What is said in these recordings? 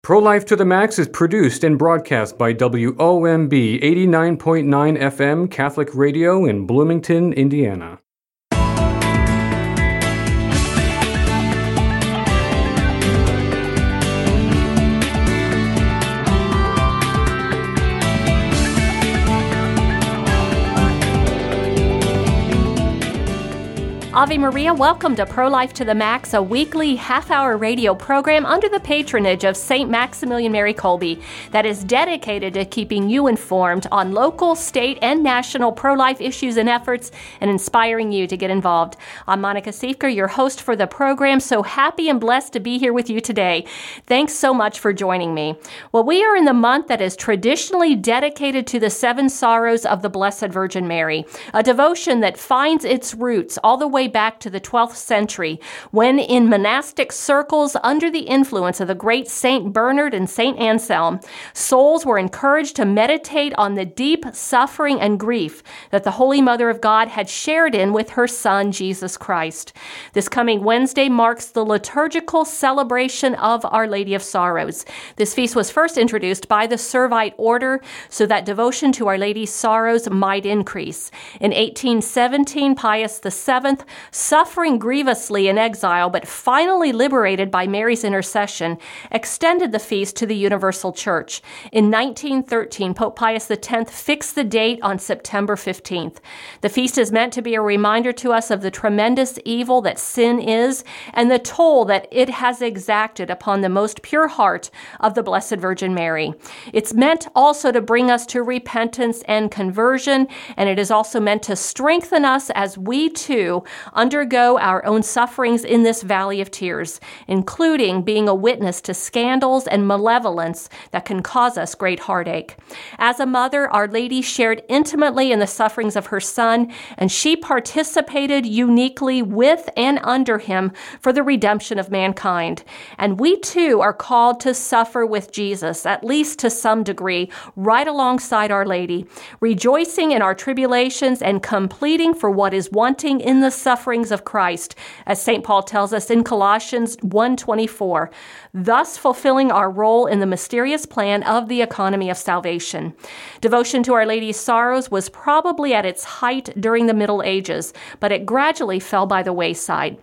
Pro-Life to the Max is produced and broadcast by WOMB 89.9 FM Catholic Radio in Bloomington, Indiana. Ave Maria, welcome to Pro-Life to the Max, a weekly half-hour radio program under the patronage of St. Maximilian Mary Kolbe that is dedicated to keeping you informed on local, state, and national pro-life issues and efforts and inspiring you to get involved. I'm Monica Siefker, your host for the program, so happy and blessed to be here with you today. Thanks so much for joining me. Well, we are in the month that is traditionally dedicated to the seven sorrows of the Blessed Virgin Mary, a devotion that finds its roots all the way back to the 12th century, when in monastic circles under the influence of the great Saint Bernard and Saint Anselm, souls were encouraged to meditate on the deep suffering and grief that the Holy Mother of God had shared in with her Son, Jesus Christ. This coming Wednesday marks the liturgical celebration of Our Lady of Sorrows. This feast was first introduced by the Servite order so that devotion to Our Lady's sorrows might increase. In 1817, Pius VII, suffering grievously in exile, but finally liberated by Mary's intercession, extended the feast to the Universal Church. In 1913, Pope Pius X fixed the date on September 15th. The feast is meant to be a reminder to us of the tremendous evil that sin is and the toll that it has exacted upon the most pure heart of the Blessed Virgin Mary. It's meant also to bring us to repentance and conversion, and it is also meant to strengthen us as we too undergo our own sufferings in this valley of tears, including being a witness to scandals and malevolence that can cause us great heartache. As a mother, Our Lady shared intimately in the sufferings of her Son, and she participated uniquely with and under him for the redemption of mankind. And we too are called to suffer with Jesus, at least to some degree, right alongside Our Lady, rejoicing in our tribulations and completing for what is wanting in the sufferings of Christ, as St. Paul tells us in Colossians 1:24, thus fulfilling our role in the mysterious plan of the economy of salvation. Devotion to Our Lady's sorrows was probably at its height during the Middle Ages, but it gradually fell by the wayside.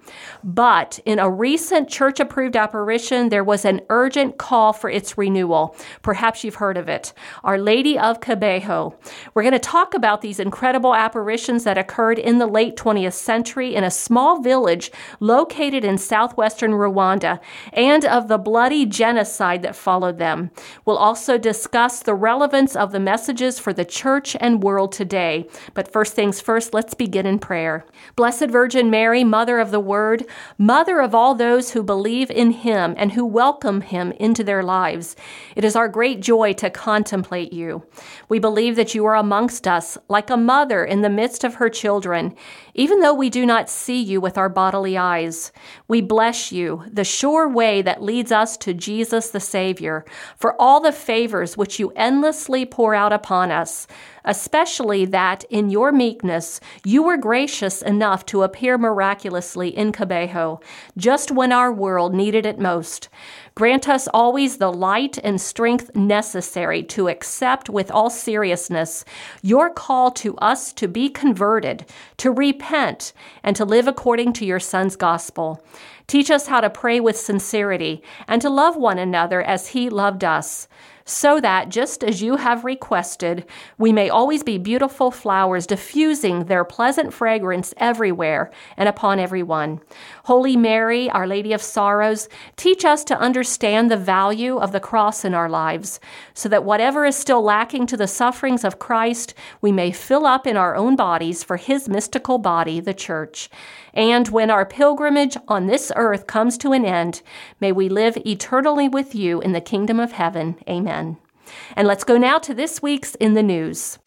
But in a recent church-approved apparition, there was an urgent call for its renewal. Perhaps you've heard of it. Our Lady of Kibeho. We're going to talk about these incredible apparitions that occurred in the late 20th century in a small village located in southwestern Rwanda, and of the bloody genocide that followed them. We'll also discuss the relevance of the messages for the church and world today. But first things first, let's begin in prayer. Blessed Virgin Mary, Mother of the Word, Mother of all those who believe in Him and who welcome Him into their lives, it is our great joy to contemplate you. We believe that you are amongst us, like a mother in the midst of her children, even though we do not see you with our bodily eyes. We bless you, the sure way that leads us to Jesus the Savior, for all the favors which you endlessly pour out upon us, especially that in your meekness you were gracious enough to appear miraculously in Kibeho, just when our world needed it most. Grant us always the light and strength necessary to accept with all seriousness your call to us to be converted, to repent, and to live according to your Son's gospel. Teach us how to pray with sincerity and to love one another as He loved us, so that, just as you have requested, we may always be beautiful flowers diffusing their pleasant fragrance everywhere and upon everyone. Holy Mary, Our Lady of Sorrows, teach us to understand the value of the cross in our lives, so that whatever is still lacking to the sufferings of Christ, we may fill up in our own bodies for His mystical body, the Church. And when our pilgrimage on this earth comes to an end, may we live eternally with you in the kingdom of heaven. Amen. And let's go now to this week's In the News.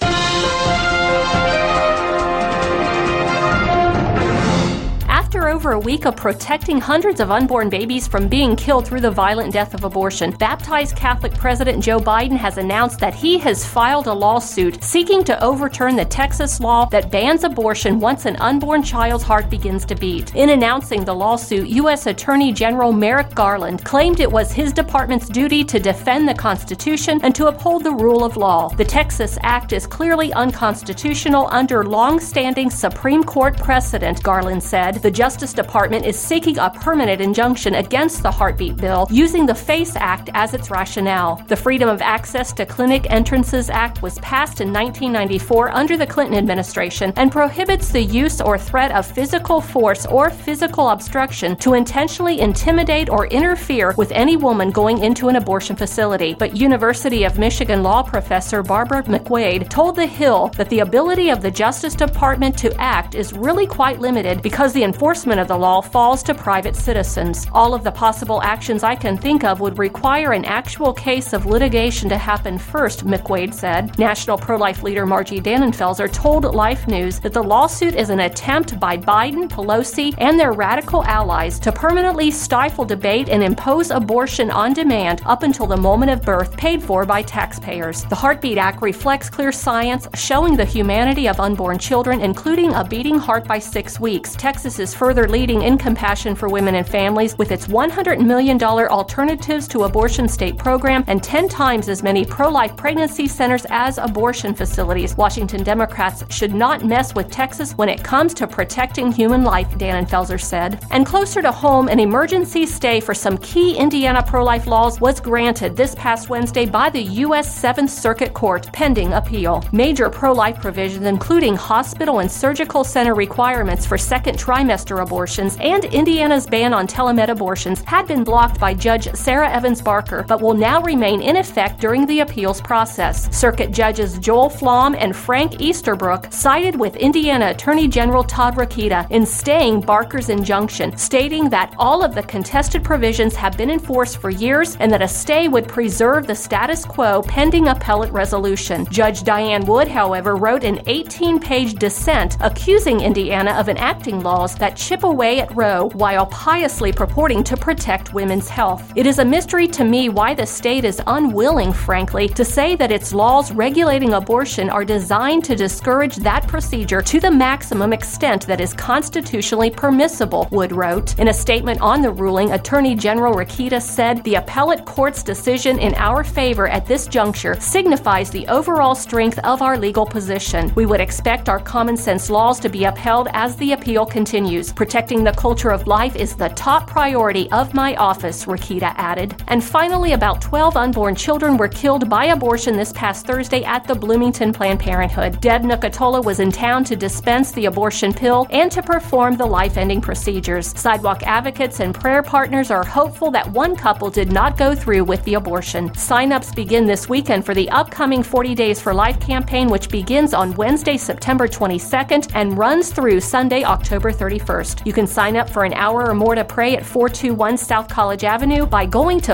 After over a week of protecting hundreds of unborn babies from being killed through the violent death of abortion, baptized Catholic President Joe Biden has announced that he has filed a lawsuit seeking to overturn the Texas law that bans abortion once an unborn child's heart begins to beat. In announcing the lawsuit, U.S. Attorney General Merrick Garland claimed it was his department's duty to defend the Constitution and to uphold the rule of law. The Texas Act is clearly unconstitutional under long-standing Supreme Court precedent, Garland said. The Justice Department is seeking a permanent injunction against the heartbeat bill using the FACE Act as its rationale. The Freedom of Access to Clinic Entrances Act was passed in 1994 under the Clinton administration and prohibits the use or threat of physical force or physical obstruction to intentionally intimidate or interfere with any woman going into an abortion facility. But University of Michigan law professor Barbara McQuaid told The Hill that the ability of the Justice Department to act is really quite limited because the enforcement of the law falls to private citizens. All of the possible actions I can think of would require an actual case of litigation to happen first, McQuaid said. National pro-life leader Margie Dannenfelser told Life News that the lawsuit is an attempt by Biden, Pelosi, and their radical allies to permanently stifle debate and impose abortion on demand up until the moment of birth, paid for by taxpayers. The Heartbeat Act reflects clear science showing the humanity of unborn children, including a beating heart by 6 weeks. Texas is further leading in compassion for women and families with its $100 million Alternatives to Abortion state program and 10 times as many pro-life pregnancy centers as abortion facilities. Washington Democrats should not mess with Texas when it comes to protecting human life, Dannenfelser said. And closer to home, an emergency stay for some key Indiana pro-life laws was granted this past Wednesday by the U.S. 7th Circuit Court, pending appeal. Major pro-life provisions, including hospital and surgical center requirements for second trimester abortions and Indiana's ban on telemed abortions, had been blocked by Judge Sarah Evans Barker, but will now remain in effect during the appeals process. Circuit Judges Joel Flom and Frank Easterbrook sided with Indiana Attorney General Todd Rokita in staying Barker's injunction, stating that all of the contested provisions have been enforced for years and that a stay would preserve the status quo pending appellate resolution. Judge Diane Wood, however, wrote an 18-page dissent accusing Indiana of enacting laws that chip away at Roe while piously purporting to protect women's health. It is a mystery to me why the state is unwilling, frankly, to say that its laws regulating abortion are designed to discourage that procedure to the maximum extent that is constitutionally permissible, Wood wrote. In a statement on the ruling, Attorney General Rokita said the appellate court's decision in our favor at this juncture signifies the overall strength of our legal position. We would expect our common sense laws to be upheld as the appeal continues. Protecting the culture of life is the top priority of my office, Rokita added. And finally, about 12 unborn children were killed by abortion this past Thursday at the Bloomington Planned Parenthood. Deb Nucatola was in town to dispense the abortion pill and to perform the life-ending procedures. Sidewalk advocates and prayer partners are hopeful that one couple did not go through with the abortion. Sign-ups begin this weekend for the upcoming 40 Days for Life campaign, which begins on Wednesday, September 22nd and runs through Sunday, October 31st. You can sign up for an hour or more to pray at 421 South College Avenue by going to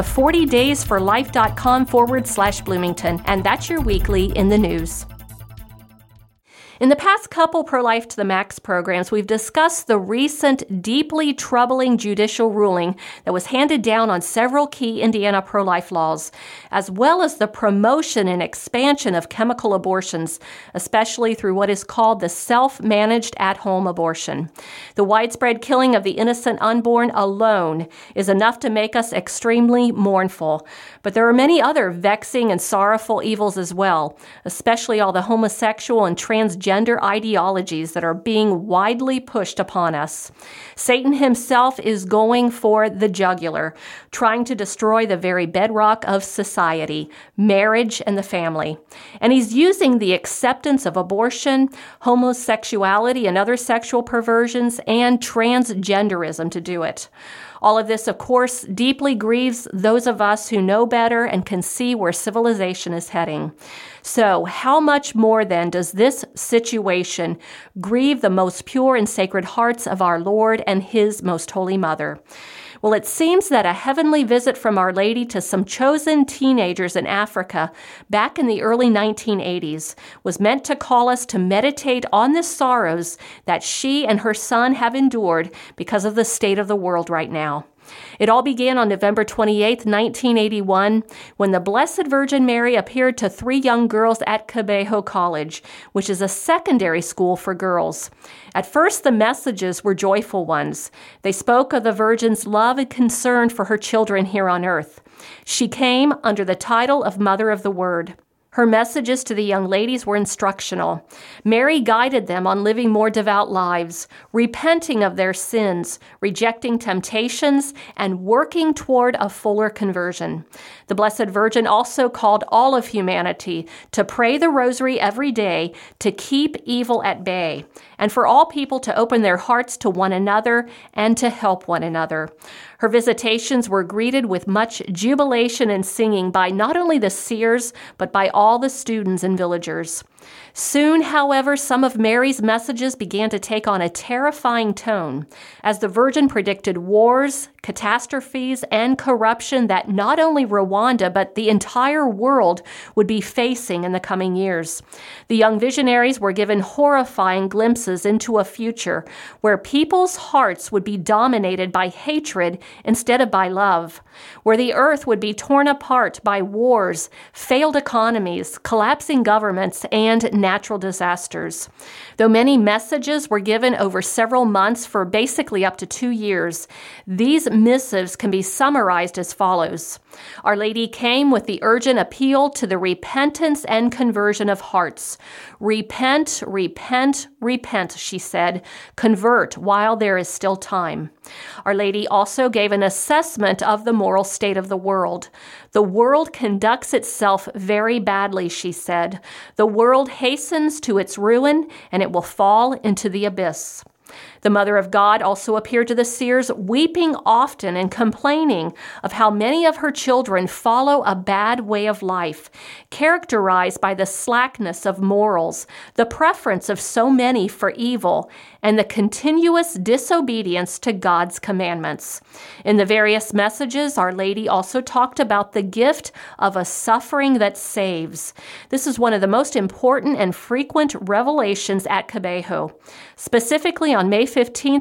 40daysforlife.com/Bloomington. And that's your weekly in the news. In the past couple Pro-Life to the Max programs, we've discussed the recent, deeply troubling judicial ruling that was handed down on several key Indiana pro-life laws, as well as the promotion and expansion of chemical abortions, especially through what is called the self-managed at-home abortion. The widespread killing of the innocent unborn alone is enough to make us extremely mournful. But there are many other vexing and sorrowful evils as well, especially all the homosexual and transgender ideologies that are being widely pushed upon us. Satan himself is going for the jugular, trying to destroy the very bedrock of society, marriage and the family. And he's using the acceptance of abortion, homosexuality and other sexual perversions, and transgenderism to do it. All of this, of course, deeply grieves those of us who know better and can see where civilization is heading. So, how much more then does this situation grieve the most pure and sacred hearts of our Lord and His most holy Mother? Well, it seems that a heavenly visit from Our Lady to some chosen teenagers in Africa back in the early 1980s was meant to call us to meditate on the sorrows that she and her son have endured because of the state of the world right now. It all began on November 28, 1981, when the Blessed Virgin Mary appeared to 3 young girls at Kibeho College, which is a secondary school for girls. At first, the messages were joyful ones. They spoke of the Virgin's love and concern for her children here on earth. She came under the title of Mother of the Word. Her messages to the young ladies were instructional. Mary guided them on living more devout lives, repenting of their sins, rejecting temptations, and working toward a fuller conversion. The Blessed Virgin also called all of humanity to pray the rosary every day to keep evil at bay, and for all people to open their hearts to one another and to help one another. Her visitations were greeted with much jubilation and singing by not only the seers, but by all the students and villagers. Soon, however, some of Mary's messages began to take on a terrifying tone, as the Virgin predicted wars, catastrophes, and corruption that not only Rwanda, but the entire world would be facing in the coming years. The young visionaries were given horrifying glimpses into a future where people's hearts would be dominated by hatred instead of by love, where the earth would be torn apart by wars, failed economies, collapsing governments, and natural disasters. Though many messages were given over several months for basically up to 2 years, these missives can be summarized as follows. Our Lady came with the urgent appeal to the repentance and conversion of hearts. Repent, repent, repent, she said. Convert while there is still time. Our Lady also gave an assessment of the moral state of the world. The world conducts itself very badly, she said. The world hastens to its ruin, and it will fall into the abyss. The Mother of God also appeared to the seers, weeping often and complaining of how many of her children follow a bad way of life, characterized by the slackness of morals, the preference of so many for evil, and the continuous disobedience to God's commandments. In the various messages, Our Lady also talked about the gift of a suffering that saves. This is one of the most important and frequent revelations at Kibeho. Specifically on May 15,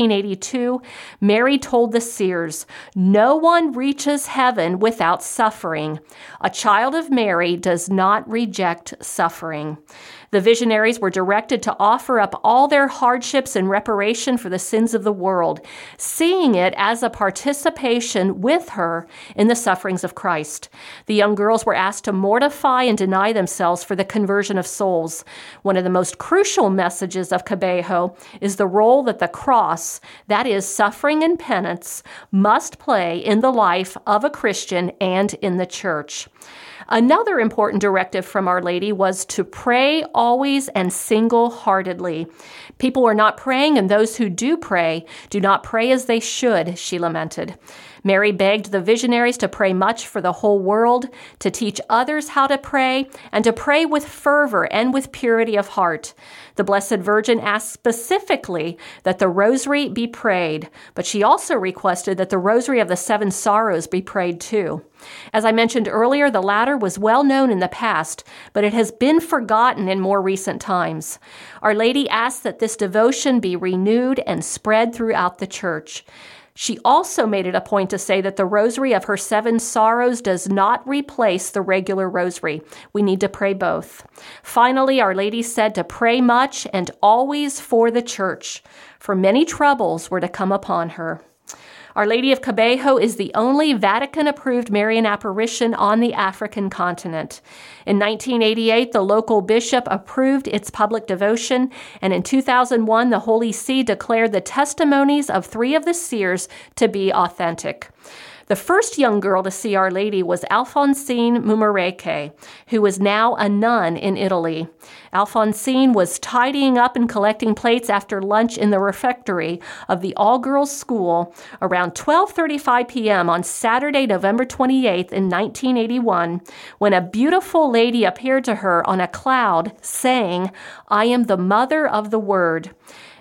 1982, Mary told the seers, "No one reaches heaven without suffering. A child of Mary does not reject suffering." The visionaries were directed to offer up all their hardships in reparation for the sins of the world, seeing it as a participation with her in the sufferings of Christ. The young girls were asked to mortify and deny themselves for the conversion of souls. One of the most crucial messages of Kibeho is the role that the cross, that is, suffering and penance, must play in the life of a Christian and in the church. Another important directive from Our Lady was to pray always and single-heartedly. People are not praying, and those who do pray do not pray as they should, she lamented. Mary begged the visionaries to pray much for the whole world, to teach others how to pray, and to pray with fervor and with purity of heart. The Blessed Virgin asked specifically that the Rosary be prayed, but she also requested that the Rosary of the Seven Sorrows be prayed too. As I mentioned earlier, the latter was well known in the past, but it has been forgotten in more recent times. Our Lady asked that this devotion be renewed and spread throughout the Church. She also made it a point to say that the Rosary of her Seven Sorrows does not replace the regular Rosary. We need to pray both. Finally, Our Lady said to pray much and always for the Church, for many troubles were to come upon her. Our Lady of Kibeho is the only Vatican-approved Marian apparition on the African continent. In 1988, the local bishop approved its public devotion, and in 2001, the Holy See declared the testimonies of 3 of the seers to be authentic. The first young girl to see Our Lady was Alphonsine Mumareke, who is now a nun in Italy. Alphonsine was tidying up and collecting plates after lunch in the refectory of the all-girls school around 12:35 p.m. on Saturday, November 28th in 1981, when a beautiful lady appeared to her on a cloud saying, "I am the Mother of the Word."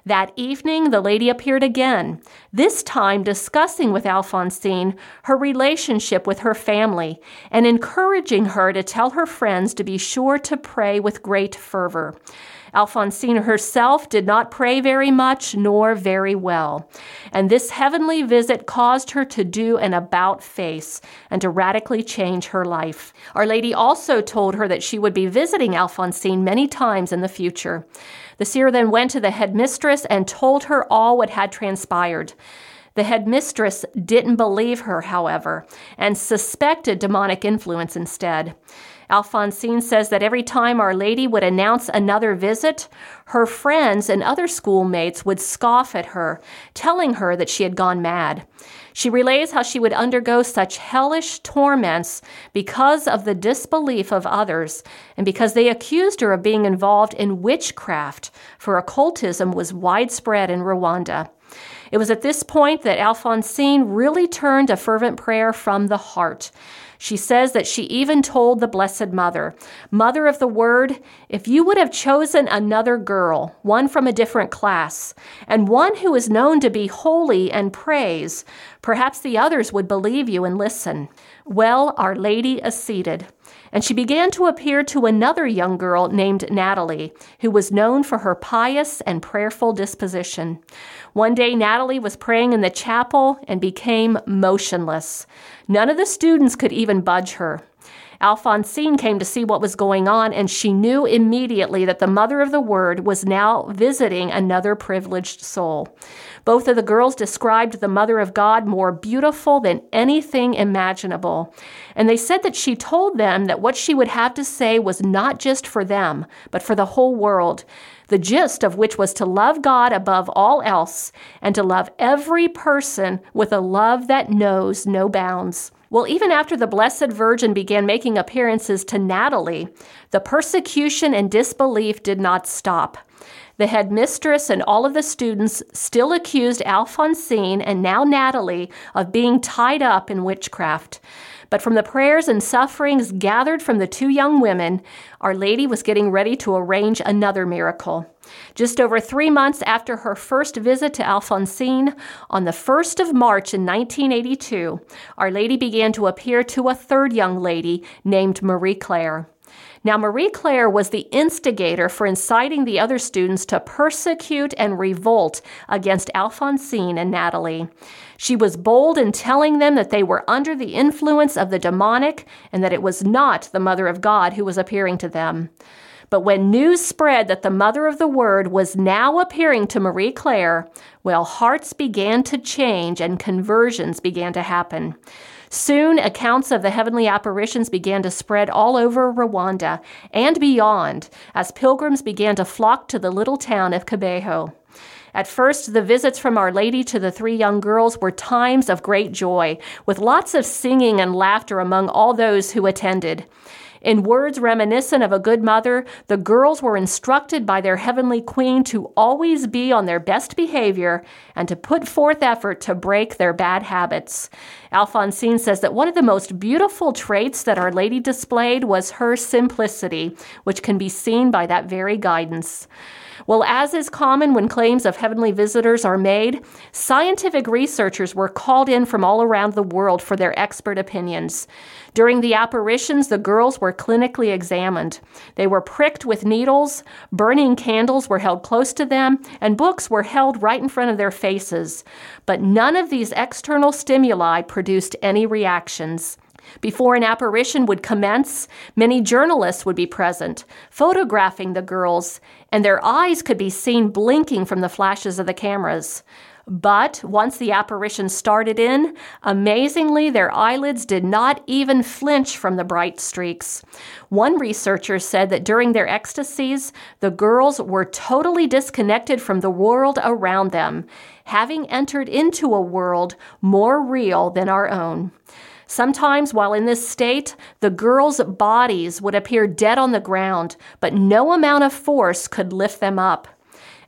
That evening, the lady appeared again, this time discussing with Alphonsine her relationship with her family and encouraging her to tell her friends to be sure to pray with great fervor. Alphonsine herself did not pray very much nor very well, and this heavenly visit caused her to do an about-face and to radically change her life. Our Lady also told her that she would be visiting Alphonsine many times in the future. The seer then went to the headmistress and told her all what had transpired. The headmistress didn't believe her, however, and suspected demonic influence instead. Alphonsine says that every time Our Lady would announce another visit, her friends and other schoolmates would scoff at her, telling her that she had gone mad. She relays how she would undergo such hellish torments because of the disbelief of others and because they accused her of being involved in witchcraft, for occultism was widespread in Rwanda. It was at this point that Alphonsine really turned to fervent prayer from the heart. She says that she even told the Blessed Mother, Mother of the Word, if you would have chosen another girl, one from a different class, and one who is known to be holy and prays, perhaps the others would believe you and listen. Well, Our Lady acceded, and she began to appear to another young girl named Natalie, who was known for her pious and prayerful disposition. One day, Natalie was praying in the chapel and became motionless. None of the students could even budge her. Alphonsine came to see what was going on, and she knew immediately that the Mother of the Word was now visiting another privileged soul. Both of the girls described the Mother of God more beautiful than anything imaginable, and they said that she told them that what she would have to say was not just for them, but for the whole world, the gist of which was to love God above all else and to love every person with a love that knows no bounds. Well, even after the Blessed Virgin began making appearances to Natalie, the persecution and disbelief did not stop. The headmistress and all of the students still accused Alphonsine and now Natalie of being tied up in witchcraft. But from the prayers and sufferings gathered from the two young women, Our Lady was getting ready to arrange another miracle. Just over 3 months after her first visit to Alphonsine, on the 1st of March in 1982, Our Lady began to appear to a third young lady named Marie Claire. Now, Marie Claire was the instigator for inciting the other students to persecute and revolt against Alphonsine and Natalie. She was bold in telling them that they were under the influence of the demonic and that it was not the Mother of God who was appearing to them. But when news spread that the Mother of the Word was now appearing to Marie Claire, well, hearts began to change and conversions began to happen. Soon, accounts of the heavenly apparitions began to spread all over Rwanda and beyond as pilgrims began to flock to the little town of Kibeho. At first, the visits from Our Lady to the three young girls were times of great joy, with lots of singing and laughter among all those who attended. In words reminiscent of a good mother, the girls were instructed by their heavenly queen to always be on their best behavior and to put forth effort to break their bad habits. Alphonsine says that one of the most beautiful traits that Our Lady displayed was her simplicity, which can be seen by that very guidance. Well, as is common when claims of heavenly visitors are made, scientific researchers were called in from all around the world for their expert opinions. During the apparitions, the girls were clinically examined. They were pricked with needles, burning candles were held close to them, and books were held right in front of their faces. But none of these external stimuli produced any reactions. Before an apparition would commence, many journalists would be present, photographing the girls, and their eyes could be seen blinking from the flashes of the cameras. But once the apparition started in, amazingly, their eyelids did not even flinch from the bright streaks. One researcher said that during their ecstasies, the girls were totally disconnected from the world around them, having entered into a world more real than our own. Sometimes, while in this state, the girls' bodies would appear dead on the ground, but no amount of force could lift them up.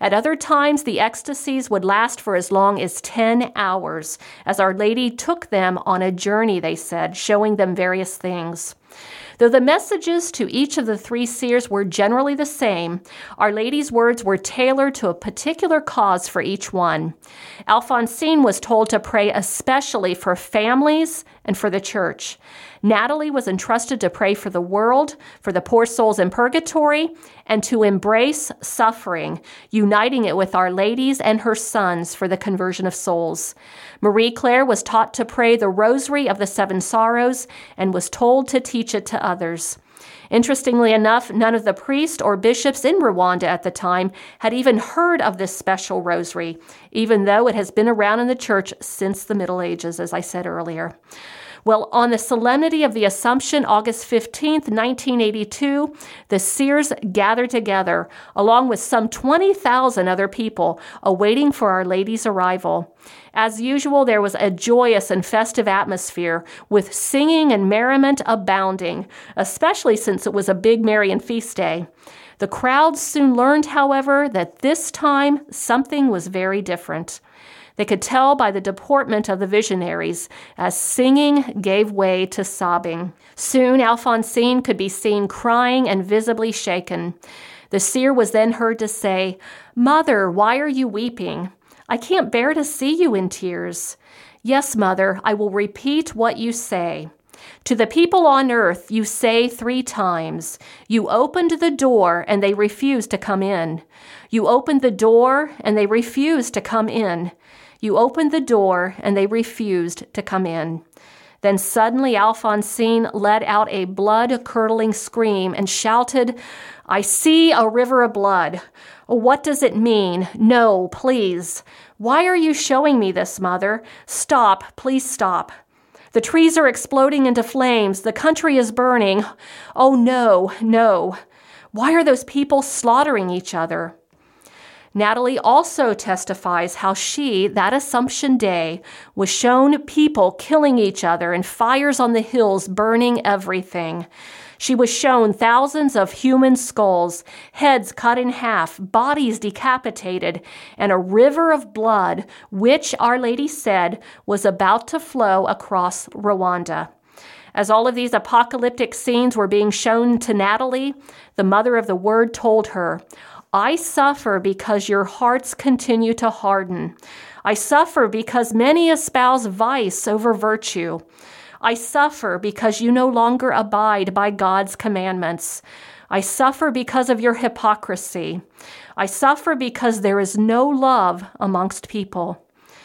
At other times, the ecstasies would last for as long as 10 hours, as Our Lady took them on a journey, they said, showing them various things. Though the messages to each of the three seers were generally the same, Our Lady's words were tailored to a particular cause for each one. Alphonsine was told to pray especially for families and for the church. Natalie was entrusted to pray for the world, for the poor souls in purgatory, and to embrace suffering, uniting it with Our Lady's and her sons for the conversion of souls. Marie Claire was taught to pray the Rosary of the Seven Sorrows and was told to teach it to others. Interestingly enough, none of the priests or bishops in Rwanda at the time had even heard of this special rosary, even though it has been around in the church since the Middle Ages, as I said earlier. Well, on the Solemnity of the Assumption, August 15th, 1982, the seers gathered together, along with some 20,000 other people, awaiting for Our Lady's arrival. As usual, there was a joyous and festive atmosphere, with singing and merriment abounding, especially since it was a big Marian feast day. The crowd soon learned, however, that this time something was very different. They could tell by the deportment of the visionaries as singing gave way to sobbing. Soon Alphonsine could be seen crying and visibly shaken. The seer was then heard to say, "Mother, why are you weeping? I can't bear to see you in tears." "Yes, Mother, I will repeat what you say. To the people on earth you say 3 times, 'You opened the door and they refused to come in. You opened the door and they refused to come in. You opened the door and they refused to come in.'" Then suddenly Alphonsine let out a blood-curdling scream and shouted, "I see a river of blood. What does it mean? No, please. Why are you showing me this, Mother? Stop, please stop. The trees are exploding into flames. The country is burning. Oh, no, no. Why are those people slaughtering each other?" Natalie also testifies how she, that Assumption Day, was shown people killing each other and fires on the hills burning everything. She was shown thousands of human skulls, heads cut in half, bodies decapitated, and a river of blood, which Our Lady said was about to flow across Rwanda. As all of these apocalyptic scenes were being shown to Natalie, the Mother of the Word told her, "I suffer because your hearts continue to harden. I suffer because many espouse vice over virtue. I suffer because you no longer abide by God's commandments. I suffer because of your hypocrisy. I suffer because there is no love amongst people."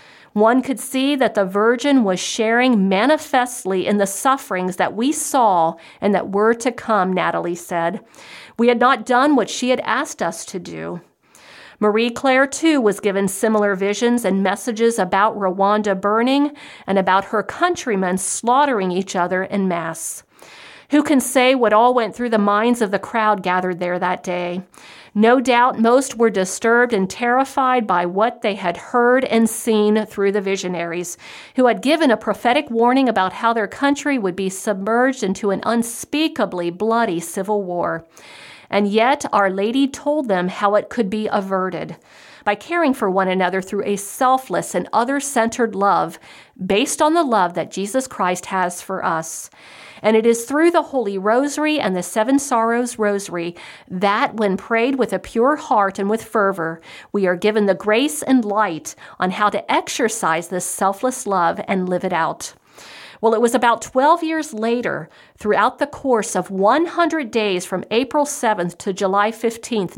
One could see that the Virgin was sharing manifestly in the sufferings that we saw and that were to come, Natalie said. We had not done what she had asked us to do. Marie Claire, too, was given similar visions and messages about Rwanda burning and about her countrymen slaughtering each other en masse. Who can say what all went through the minds of the crowd gathered there that day? No doubt most were disturbed and terrified by what they had heard and seen through the visionaries, who had given a prophetic warning about how their country would be submerged into an unspeakably bloody civil war. And yet Our Lady told them how it could be averted by caring for one another through a selfless and other-centered love based on the love that Jesus Christ has for us. And it is through the Holy Rosary and the Seven Sorrows Rosary that, when prayed with a pure heart and with fervor, we are given the grace and light on how to exercise this selfless love and live it out. Well, it was about 12 years later, throughout the course of 100 days from April 7th to July 15th,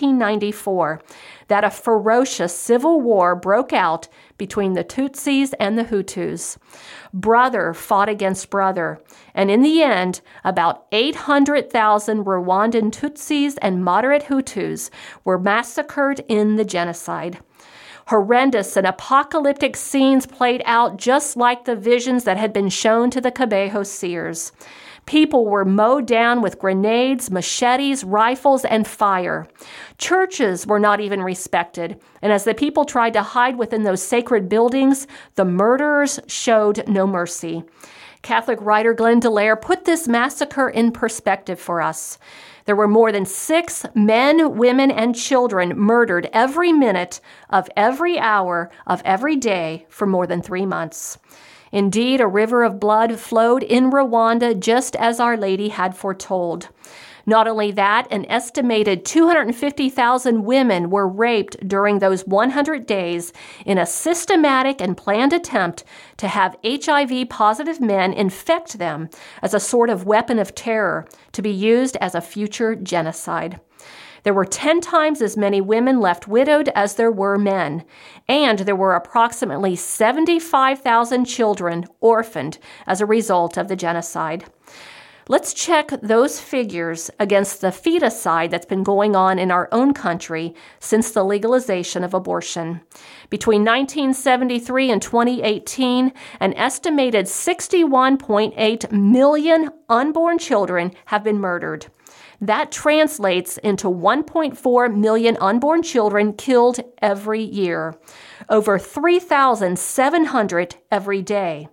1994, that a ferocious civil war broke out between the Tutsis and the Hutus. Brother fought against brother, and in the end, about 800,000 Rwandan Tutsis and moderate Hutus were massacred in the genocide. Horrendous and apocalyptic scenes played out just like the visions that had been shown to the Kibeho seers. People were mowed down with grenades, machetes, rifles, and fire. Churches were not even respected, and as the people tried to hide within those sacred buildings, the murderers showed no mercy. Catholic writer Glenn Dallaire put this massacre in perspective for us. There were more than 6 men, women, and children murdered every minute of every hour of every day for more than 3 months. Indeed, a river of blood flowed in Rwanda just as Our Lady had foretold. Not only that, an estimated 250,000 women were raped during those 100 days in a systematic and planned attempt to have HIV-positive men infect them as a sort of weapon of terror to be used as a future genocide. There were 10 times as many women left widowed as there were men, and there were approximately 75,000 children orphaned as a result of the genocide. Let's check those figures against the feticide that's been going on in our own country since the legalization of abortion. Between 1973 and 2018, an estimated 61.8 million unborn children have been murdered. That translates into 1.4 million unborn children killed every year, over 3,700 every day,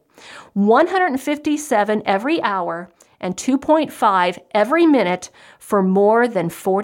157 every hour, and 2.5 every minute for more than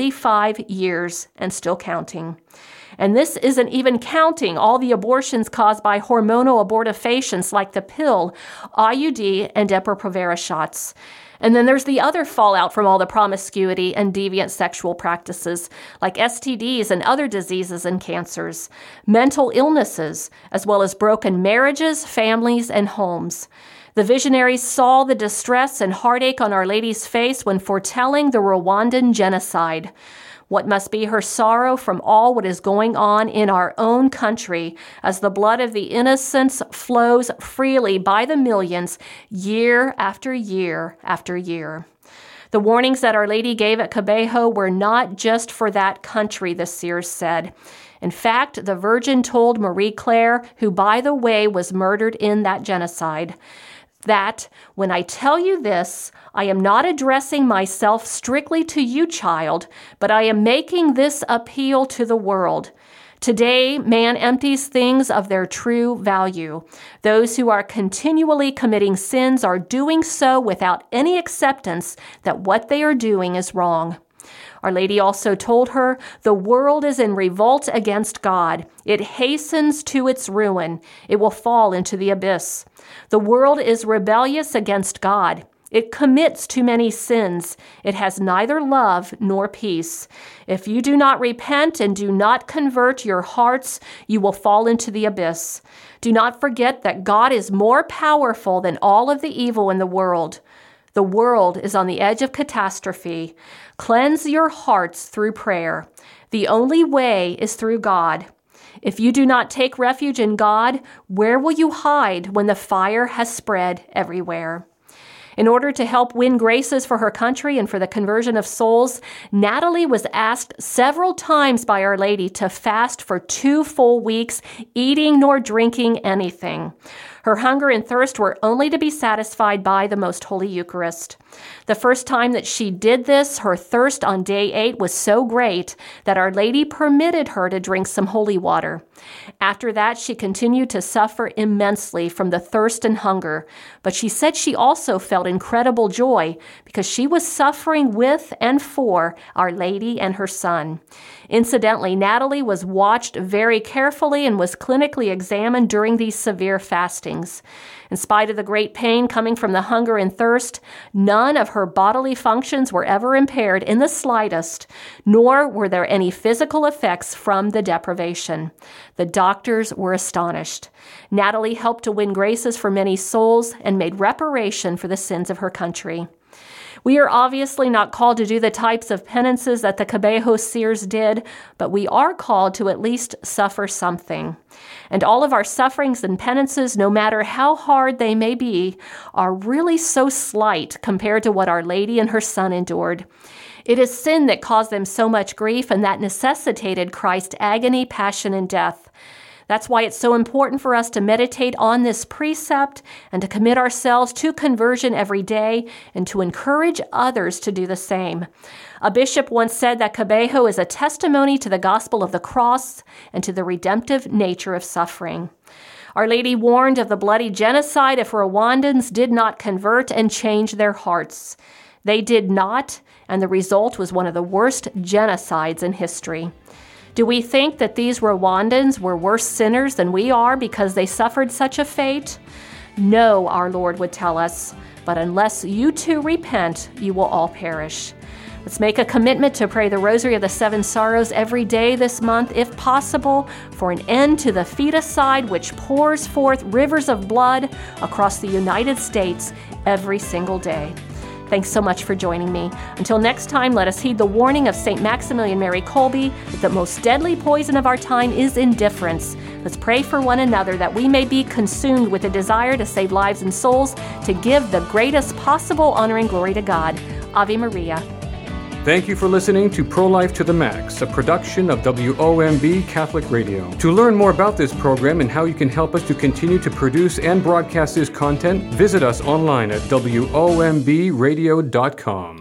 45 years and still counting. And this isn't even counting all the abortions caused by hormonal abortifacients like the pill, IUD, and Depo-Provera shots. And then there's the other fallout from all the promiscuity and deviant sexual practices, like STDs and other diseases and cancers, mental illnesses, as well as broken marriages, families, and homes. The visionaries saw the distress and heartache on Our Lady's face when foretelling the Rwandan genocide. What must be her sorrow from all what is going on in our own country as the blood of the innocents flows freely by the millions year after year after year. The warnings that Our Lady gave at Kibeho were not just for that country, the seers said. In fact, the Virgin told Marie Claire, who, by the way, was murdered in that genocide, that when I tell you this, I am not addressing myself strictly to you, child, but I am making this appeal to the world. Today, man empties things of their true value. Those who are continually committing sins are doing so without any acceptance that what they are doing is wrong. Our Lady also told her, the world is in revolt against God. It hastens to its ruin. It will fall into the abyss. The world is rebellious against God. It commits too many sins. It has neither love nor peace. If you do not repent and do not convert your hearts, you will fall into the abyss. Do not forget that God is more powerful than all of the evil in the world. The world is on the edge of catastrophe. Cleanse your hearts through prayer. The only way is through God. If you do not take refuge in God, where will you hide when the fire has spread everywhere? In order to help win graces for her country and for the conversion of souls, Natalie was asked several times by Our Lady to fast for 2 full weeks, eating nor drinking anything. Her hunger and thirst were only to be satisfied by the Most Holy Eucharist. The first time that she did this, her thirst on day 8 was so great that Our Lady permitted her to drink some holy water. After that, she continued to suffer immensely from the thirst and hunger, but she said she also felt incredible joy because she was suffering with and for Our Lady and her Son. Incidentally, Natalie was watched very carefully and was clinically examined during these severe fastings. In spite of the great pain coming from the hunger and thirst, none of her bodily functions were ever impaired in the slightest, nor were there any physical effects from the deprivation. The doctors were astonished. Natalie helped to win graces for many souls and made reparation for the sins of her country. We are obviously not called to do the types of penances that the Kibeho seers did, but we are called to at least suffer something. And all of our sufferings and penances, no matter how hard they may be, are really so slight compared to what Our Lady and her Son endured. It is sin that caused them so much grief and that necessitated Christ's agony, passion, and death. That's why it's so important for us to meditate on this precept and to commit ourselves to conversion every day and to encourage others to do the same. A bishop once said that Kibeho is a testimony to the gospel of the cross and to the redemptive nature of suffering. Our Lady warned of the bloody genocide if Rwandans did not convert and change their hearts. They did not, and the result was one of the worst genocides in history. Do we think that these Rwandans were worse sinners than we are because they suffered such a fate? No, our Lord would tell us, but unless you too repent, you will all perish. Let's make a commitment to pray the Rosary of the Seven Sorrows every day this month, if possible, for an end to the feticide which pours forth rivers of blood across the United States every single day. Thanks so much for joining me. Until next time, let us heed the warning of St. Maximilian Mary Kolbe that the most deadly poison of our time is indifference. Let's pray for one another that we may be consumed with a desire to save lives and souls, to give the greatest possible honor and glory to God. Ave Maria. Thank you for listening to Pro-Life to the Max, a production of WOMB Catholic Radio. To learn more about this program and how you can help us to continue to produce and broadcast this content, visit us online at WOMBradio.com.